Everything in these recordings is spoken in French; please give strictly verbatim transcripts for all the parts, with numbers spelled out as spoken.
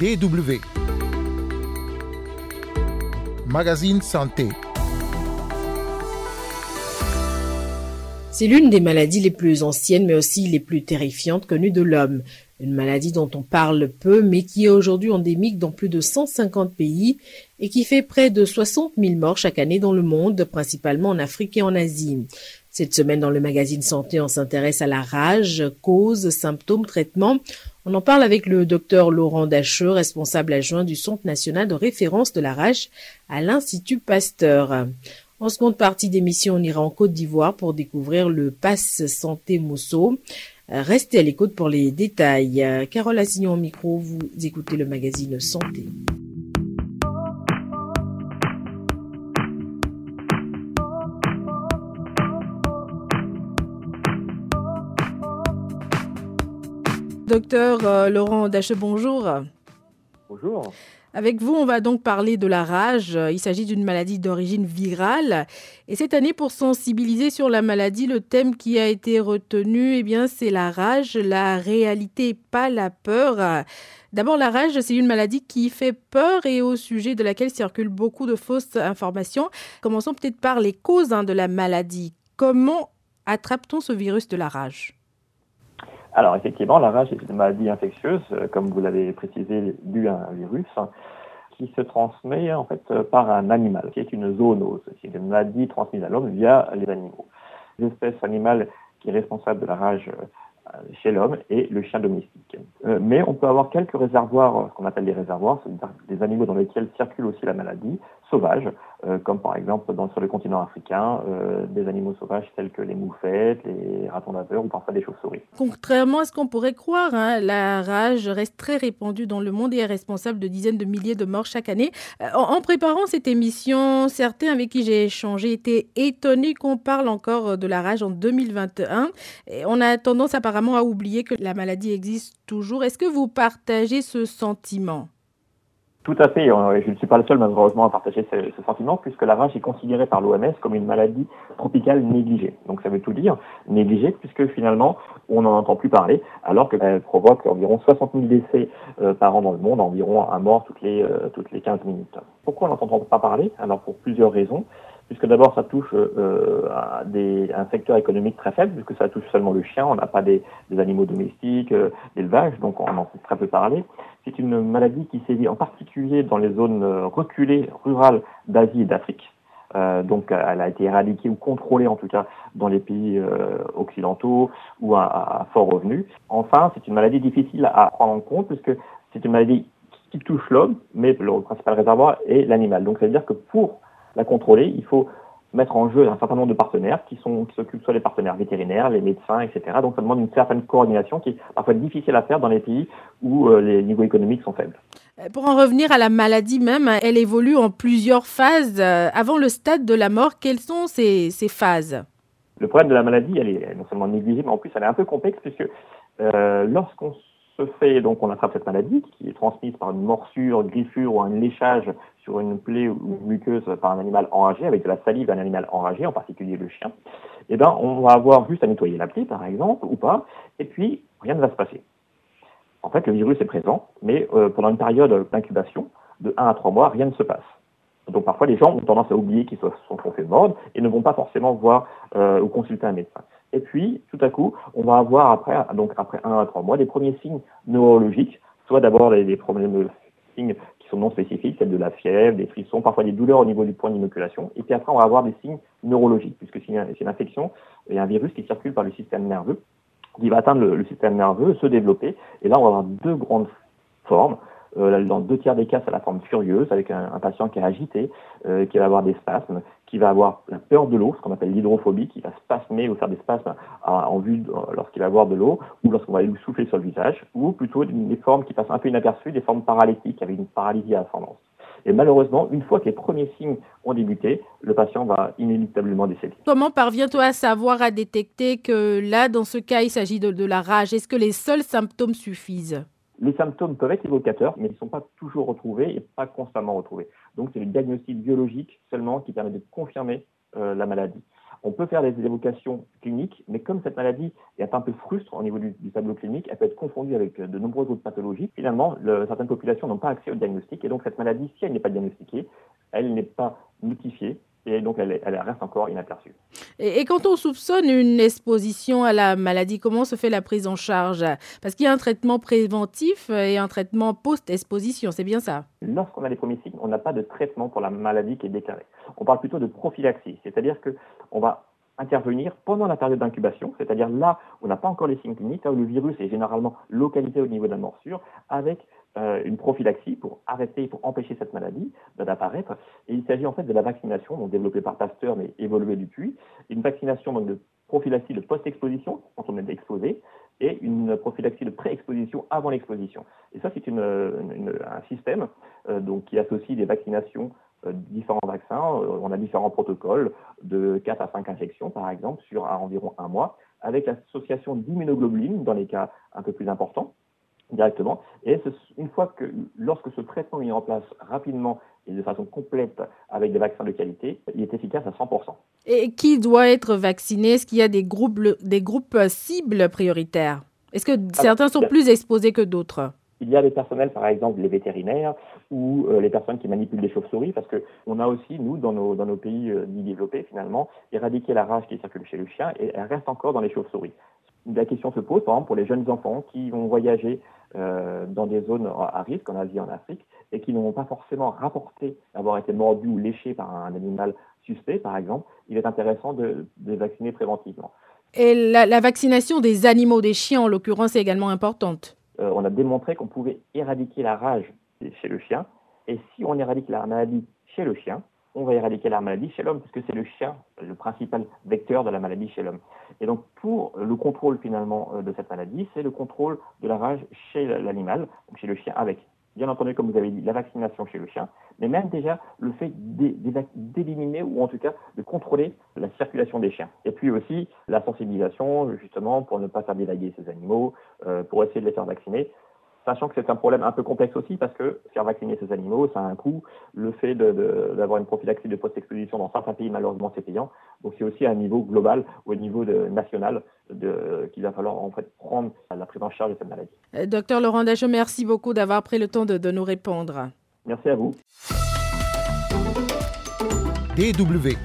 D W. Magazine Santé. C'est l'une des maladies les plus anciennes, mais aussi les plus terrifiantes connues de l'homme. Une maladie dont on parle peu, mais qui est aujourd'hui endémique dans plus de cent cinquante pays et qui fait près de soixante mille morts chaque année dans le monde, principalement en Afrique et en Asie. Cette semaine, dans le magazine Santé, on s'intéresse à la rage, causes, symptômes, traitements. On en parle avec le docteur Laurent Dacheux, responsable adjoint du Centre national de référence de la rage à l'Institut Pasteur. En seconde partie d'émission, on ira en Côte d'Ivoire pour découvrir le Pass Santé Mousso. Restez à l'écoute pour les détails. Carole Assignon au micro, vous écoutez le magazine Santé. Docteur euh, Laurent Dacheux, bonjour. Bonjour. Avec vous, on va donc parler de la rage. Il s'agit d'une maladie d'origine virale. Et cette année, pour sensibiliser sur la maladie, le thème qui a été retenu, eh bien, c'est la rage, la réalité, pas la peur. D'abord, la rage, c'est une maladie qui fait peur et au sujet de laquelle circulent beaucoup de fausses informations. Commençons peut-être par les causes hein, de la maladie. Comment attrape-t-on ce virus de la rage ? Alors effectivement, la rage est une maladie infectieuse, euh, comme vous l'avez précisé, due à un virus, hein, qui se transmet en fait euh, par un animal, qui est une zoonose. C'est une maladie transmise à l'homme via les animaux. L'espèce animale qui est responsable de la rage euh, chez l'homme est le chien domestique. Euh, mais on peut avoir quelques réservoirs, ce qu'on appelle des réservoirs, c'est-à-dire des animaux dans lesquels circule aussi la maladie, sauvages, euh, comme par exemple dans, sur le continent africain, euh, des animaux sauvages tels que les moufettes, les ratons laveurs ou parfois des chauves-souris. Contrairement à ce qu'on pourrait croire, hein, la rage reste très répandue dans le monde et est responsable de dizaines de milliers de morts chaque année. Euh, en, en préparant cette émission, certains avec qui j'ai échangé étaient étonnés qu'on parle encore de la rage en deux mille vingt et un. Et on a tendance apparemment à oublier que la maladie existe toujours. Est-ce que vous partagez ce sentiment ? Tout à fait. Je ne suis pas le seul, malheureusement, à partager ce, ce sentiment, puisque la rage est considérée par l'O M S comme une maladie tropicale négligée. Donc ça veut tout dire, négligée, puisque finalement, on n'en entend plus parler, alors qu'elle provoque environ soixante mille décès euh, par an dans le monde, environ un mort toutes les, euh, toutes les quinze minutes. Pourquoi on n'entend pas parler ? Alors pour plusieurs raisons. Puisque d'abord, ça touche euh, à, des, à un secteur économique très faible, puisque ça touche seulement le chien, on n'a pas des, des animaux domestiques, euh, d'élevage, donc on en entend très peu parler. C'est une maladie qui sévit en particulier dans les zones reculées, rurales d'Asie et d'Afrique. Euh, donc elle a été éradiquée ou contrôlée en tout cas dans les pays euh, occidentaux ou à, à fort revenu. Enfin, c'est une maladie difficile à prendre en compte, puisque c'est une maladie qui touche l'homme, mais le principal réservoir est l'animal. Donc ça veut dire que pour la contrôler, il faut mettre en jeu un certain nombre de partenaires qui sont qui s'occupent soit des partenaires vétérinaires, les médecins, et cetera. Donc ça demande une certaine coordination qui est parfois difficile à faire dans les pays où euh, les niveaux économiques sont faibles. Pour en revenir à la maladie même, elle évolue en plusieurs phases. Avant le stade de la mort, quelles sont ces, ces phases ? Le problème de la maladie, elle est non seulement négligée, mais en plus elle est un peu complexe, puisque euh, lorsqu'on se fait, donc on attrape cette maladie qui est transmise par une morsure, griffure ou un léchage sur une plaie ou une muqueuse par un animal enragé, avec de la salive d'un animal enragé, en particulier le chien, eh ben, on va avoir juste à nettoyer la plaie, par exemple, ou pas, et puis rien ne va se passer. En fait, le virus est présent, mais euh, pendant une période d'incubation, de un à trois mois, rien ne se passe. Donc parfois, les gens ont tendance à oublier qu'ils se sont fait mordre et ne vont pas forcément voir euh, ou consulter un médecin. Et puis, tout à coup, on va avoir après, donc après un à trois mois, des premiers signes neurologiques, soit d'abord des, des problèmes, signes qui sont non spécifiques, tels de la fièvre, des frissons, parfois des douleurs au niveau du point d'inoculation. Et puis après, on va avoir des signes neurologiques, puisque c'est une, c'est une infection et un virus qui circule par le système nerveux, qui va atteindre le, le système nerveux, se développer. Et là, on va avoir deux grandes formes. Euh, dans deux tiers des cas, c'est la forme furieuse, avec un, un patient qui est agité, euh, qui va avoir des spasmes, qui va avoir la peur de l'eau, ce qu'on appelle l'hydrophobie, qui va spasmer ou faire des spasmes à, en vue de, lorsqu'il va avoir de l'eau, ou lorsqu'on va lui souffler sur le visage, ou plutôt des formes qui passent un peu inaperçues, des formes paralytiques, avec une paralysie à ascendance. Et malheureusement, une fois que les premiers signes ont débuté, le patient va inéluctablement décéder. Comment parviens-tu à savoir, à détecter que là, dans ce cas, il s'agit de, de la rage ? Est-ce que les seuls symptômes suffisent ? Les symptômes peuvent être évocateurs, mais ils ne sont pas toujours retrouvés et pas constamment retrouvés. Donc c'est le diagnostic biologique seulement qui permet de confirmer euh, la maladie. On peut faire des évocations cliniques, mais comme cette maladie est un peu frustre au niveau du, du tableau clinique, elle peut être confondue avec de nombreuses autres pathologies. Finalement, le, certaines populations n'ont pas accès au diagnostic, et donc cette maladie, si elle n'est pas diagnostiquée, elle n'est pas notifiée, et donc elle, elle reste encore inaperçue. Et, et quand on soupçonne une exposition à la maladie, comment se fait la prise en charge? Parce qu'il y a un traitement préventif et un traitement post-exposition, c'est bien ça? Lorsqu'on a les premiers signes, on n'a pas de traitement pour la maladie qui est déclarée. On parle plutôt de prophylaxie, c'est-à-dire qu'on va intervenir pendant la période d'incubation, c'est-à-dire là où on n'a pas encore les signes cliniques, là où le virus est généralement localisé au niveau de la morsure, avec euh, une prophylaxie pour arrêter, pour empêcher cette maladie d'apparaître. Et il s'agit en fait de la vaccination, donc développée par Pasteur mais évoluée depuis, une vaccination donc de prophylaxie de post-exposition, quand on est exposé, et une prophylaxie de pré-exposition avant l'exposition. Et ça, c'est une, une, un système euh, donc, qui associe des vaccinations, euh, différents vaccins. Euh, on a différents protocoles de quatre à cinq injections, par exemple, sur à environ un mois, avec l'association d'immunoglobulines dans les cas un peu plus importants, directement. Et ce, une fois que, lorsque ce traitement est mis en place rapidement et de façon complète avec des vaccins de qualité, il est efficace à cent pour cent. Et qui doit être vacciné? Est-ce qu'il y a des groupes, des groupes cibles prioritaires? Est-ce que certains sont plus exposés que d'autres? Il y a des personnels, par exemple les vétérinaires ou euh, les personnes qui manipulent des chauves-souris, parce qu'on a aussi, nous, dans nos, dans nos pays euh, dits développés, finalement, éradiqué la rage qui circule chez le chien et elle reste encore dans les chauves-souris. La question se pose, par exemple, pour les jeunes enfants qui vont voyager euh, dans des zones à risque, en Asie, en Afrique, et qui n'ont pas forcément rapporté avoir été mordus ou léchés par un animal suspect, par exemple. Il est intéressant de, de les vacciner préventivement. Et la, la vaccination des animaux, des chiens en l'occurrence, est également importante. Euh, on a démontré qu'on pouvait éradiquer la rage chez le chien, et si on éradique la maladie chez le chien, on va éradiquer la maladie chez l'homme, puisque c'est le chien le principal vecteur de la maladie chez l'homme. Et donc, pour le contrôle finalement de cette maladie, c'est le contrôle de la rage chez l'animal, donc chez le chien, avec, bien entendu, comme vous avez dit, la vaccination chez le chien, mais même déjà le fait d'éliminer ou en tout cas de contrôler la circulation des chiens. Et puis aussi la sensibilisation, justement, pour ne pas faire divaguer ces animaux, euh, pour essayer de les faire vacciner. Sachant que c'est un problème un peu complexe aussi parce que faire vacciner ces animaux, ça a un coût. Le fait de, de, d'avoir une prophylaxie de post-exposition dans certains pays, malheureusement, c'est payant. Donc c'est aussi à un niveau global, au niveau de, national, de, qu'il va falloir en fait prendre la prise en charge de cette maladie. Euh, Docteur Laurent Dacheux, merci beaucoup d'avoir pris le temps de, de nous répondre. Merci à vous. D W.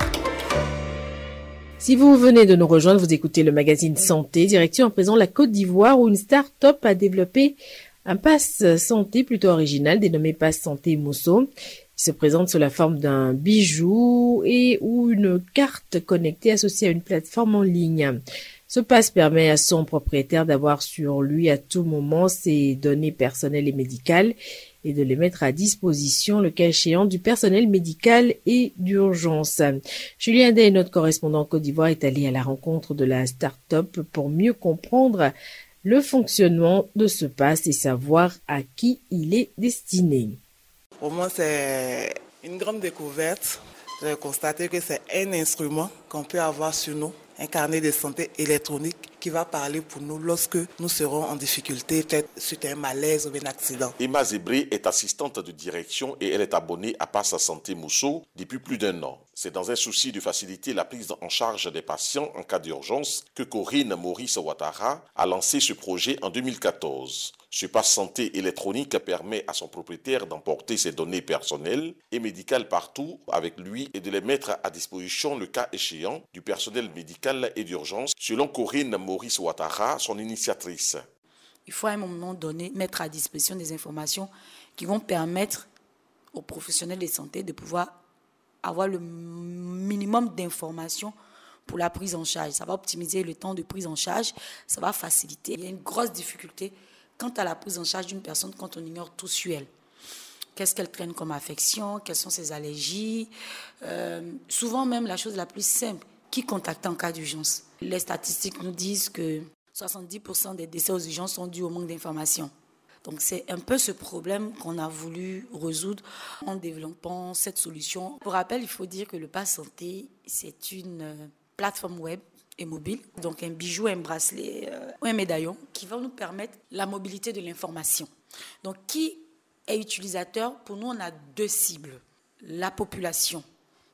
Si vous venez de nous rejoindre, vous écoutez le magazine Santé, direction à présent la Côte d'Ivoire où une start-up a développé un pass santé plutôt original dénommé Pass Santé Mousso. Il se présente sous la forme d'un bijou et ou une carte connectée associée à une plateforme en ligne. Ce pass permet à son propriétaire d'avoir sur lui à tout moment ses données personnelles et médicales et de les mettre à disposition, le cas échéant, du personnel médical et d'urgence. Julien Day, notre correspondant en Côte d'Ivoire, est allé à la rencontre de la start-up pour mieux comprendre le fonctionnement de ce pass et savoir à qui il est destiné. Pour moi, c'est une grande découverte. J'ai constaté que c'est un instrument qu'on peut avoir sur nous, un carnet de santé électronique qui va parler pour nous lorsque nous serons en difficulté, peut-être suite à un malaise ou un accident. Emma Zébré est assistante de direction et elle est abonnée à Pass Santé Mousso depuis plus d'un an. C'est dans un souci de faciliter la prise en charge des patients en cas d'urgence que Corinne Maurice Ouattara a lancé ce projet en deux mille quatorze. Ce pass santé électronique permet à son propriétaire d'emporter ses données personnelles et médicales partout avec lui et de les mettre à disposition le cas échéant du personnel médical et d'urgence, selon Corinne Maurice Ouattara, son initiatrice. Il faut à un moment donné mettre à disposition des informations qui vont permettre aux professionnels de santé de pouvoir avoir le minimum d'informations pour la prise en charge. Ça va optimiser le temps de prise en charge, ça va faciliter. Il y a une grosse difficulté quant à la prise en charge d'une personne quand on ignore tout sur elle. Qu'est-ce qu'elle traîne comme affection, quelles sont ses allergies. Euh, souvent même la chose la plus simple, qui contacter en cas d'urgence. Les statistiques nous disent que soixante-dix pour cent des décès aux urgences sont dus au manque d'information. Donc c'est un peu ce problème qu'on a voulu résoudre en développant cette solution. Pour rappel, il faut dire que le Pass Santé, c'est une plateforme web et mobile, donc un bijou, un bracelet euh, ou un médaillon qui va nous permettre la mobilité de l'information. Donc qui est utilisateur? Pour nous, on a deux cibles. La population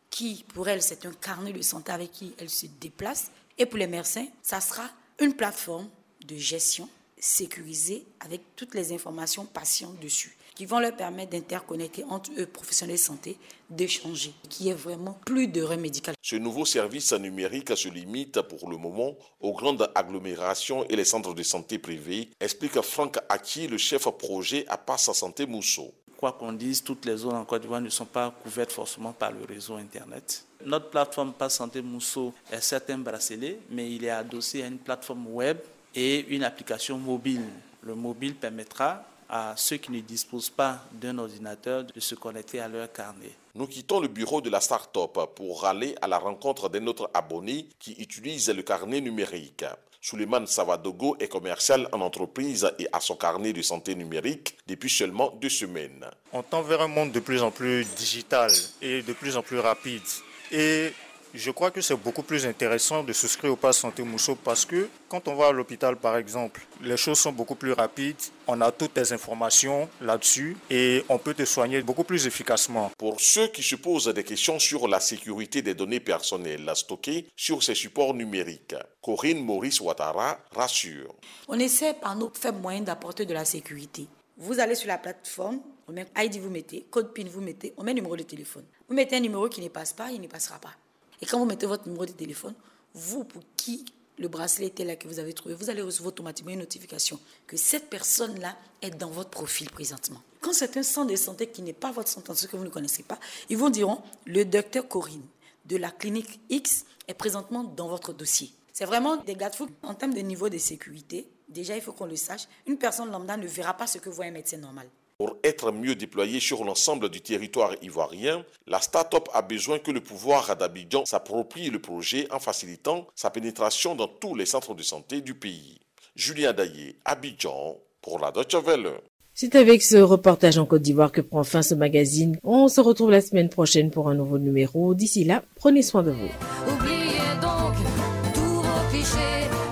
qui, pour elle, c'est un carnet de santé avec qui elle se déplace. Et pour les médecins, ça sera une plateforme de gestion sécurisée avec toutes les informations patients dessus, qui vont leur permettre d'interconnecter entre eux, professionnels de santé, d'échanger, qui est vraiment plus d'erreurs médicales. Ce nouveau service numérique se limite pour le moment aux grandes agglomérations et les centres de santé privés, explique Franck Aki, le chef projet à Pass Santé Mousso. Quoi qu'on dise, toutes les zones en Côte d'Ivoire ne sont pas couvertes forcément par le réseau Internet. Notre plateforme Pass Santé Mousso est certes un bracelet, mais il est adossé à une plateforme web et une application mobile. Le mobile permettra à ceux qui ne disposent pas d'un ordinateur de se connecter à leur carnet. Nous quittons le bureau de la start-up pour aller à la rencontre d'un autre abonné qui utilise le carnet numérique. Souleymane Savadogo est commercial en entreprise et a son carnet de santé numérique depuis seulement deux semaines. On tend vers un monde de plus en plus digital et de plus en plus rapide. Et je crois que c'est beaucoup plus intéressant de souscrire au Pass Santé Mousso parce que quand on va à l'hôpital, par exemple, les choses sont beaucoup plus rapides. On a toutes les informations là-dessus et on peut te soigner beaucoup plus efficacement. Pour ceux qui se posent des questions sur la sécurité des données personnelles stockées sur ces supports numériques, Corinne Maurice Ouattara rassure. On essaie par nos faibles moyens d'apporter de la sécurité. Vous allez sur la plateforme, on met I D, vous mettez, code PIN, vous mettez, on met numéro de téléphone. Vous mettez un numéro qui ne passe pas, il ne passera pas. Et quand vous mettez votre numéro de téléphone, vous, pour qui le bracelet était là que vous avez trouvé, vous allez recevoir automatiquement une notification que cette personne-là est dans votre profil présentement. Quand c'est un centre de santé qui n'est pas votre centre de santé, que vous ne connaissez pas, ils vous diront le docteur Corinne de la clinique X est présentement dans votre dossier. C'est vraiment des garde-fous. En termes de niveau de sécurité, déjà il faut qu'on le sache, une personne lambda ne verra pas ce que voit un médecin normal. Pour être mieux déployée sur l'ensemble du territoire ivoirien, la start-up a besoin que le pouvoir d'Abidjan s'approprie le projet en facilitant sa pénétration dans tous les centres de santé du pays. Julien Daillé, Abidjan, pour la Deutsche Welle. C'est avec ce reportage en Côte d'Ivoire que prend fin ce magazine. On se retrouve la semaine prochaine pour un nouveau numéro. D'ici là, prenez soin de vous. Oubliez donc tous vos clichés.